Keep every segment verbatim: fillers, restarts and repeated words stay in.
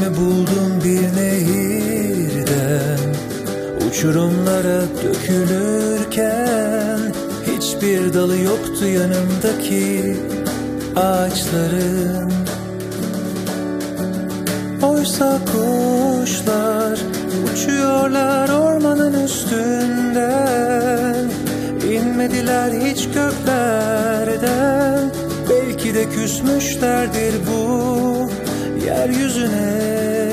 Kendimi buldum bir nehirden, uçurumlara dökülürken hiçbir dalı yoktu yanımdaki ağaçların. Oysa kuşlar uçuyorlar ormanın üstünden, İnmediler hiç göklerden. Belki de küsmüşlerdir bu yeryüzüne.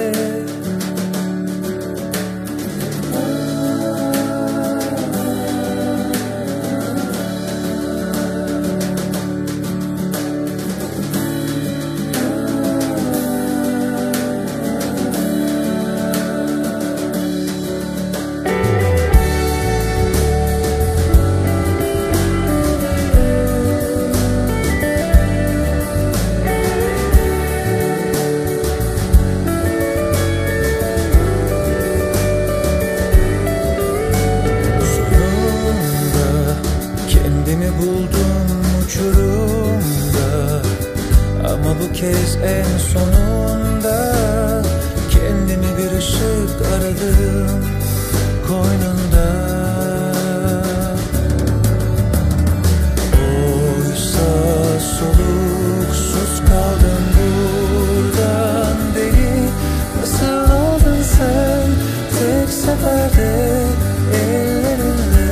Ama bu kez en sonunda kendimi bir ışık aradım koynunda. Oysa soluksuz kaldım buradan. Beni nasıl aldın sen tek seferde ellerinle?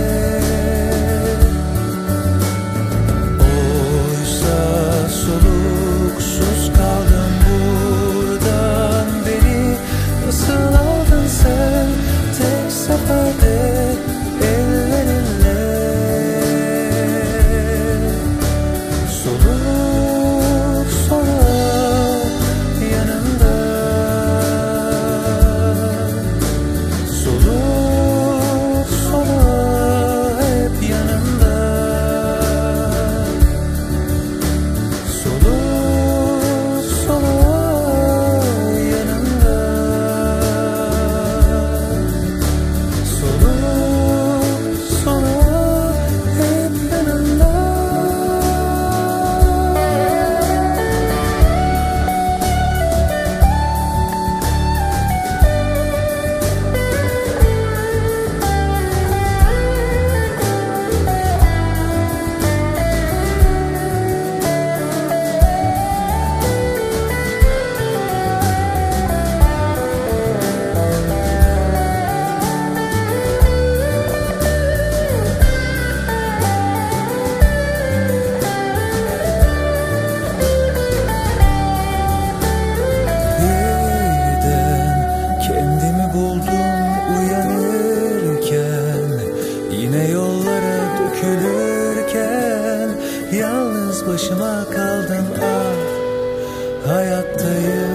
Oysa soluksuz kaldım buradan. Beni nasıl aldın sen tek seferde ellerinle? Soluk soluk yanımda, soluk soluk hep yanımda. Soluk soluk yanımda, soluk soluk hep yanımda. Birden kendimi buldum uyanırken, yine yollara dökülürken, yalnız başıma kaldım, ah hayattayım.